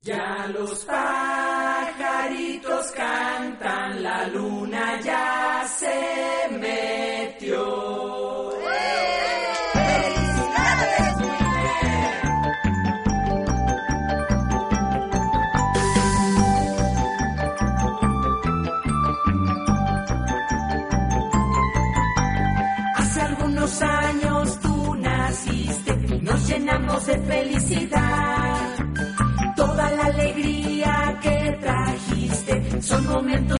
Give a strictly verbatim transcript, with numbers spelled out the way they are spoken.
Ya los pajaritos cantan, la luna ya se metió. ¡Felicidades, Wilmer! Hace algunos años tú naciste y nos llenamos de felicidad. Toda la alegría que trajiste son momentos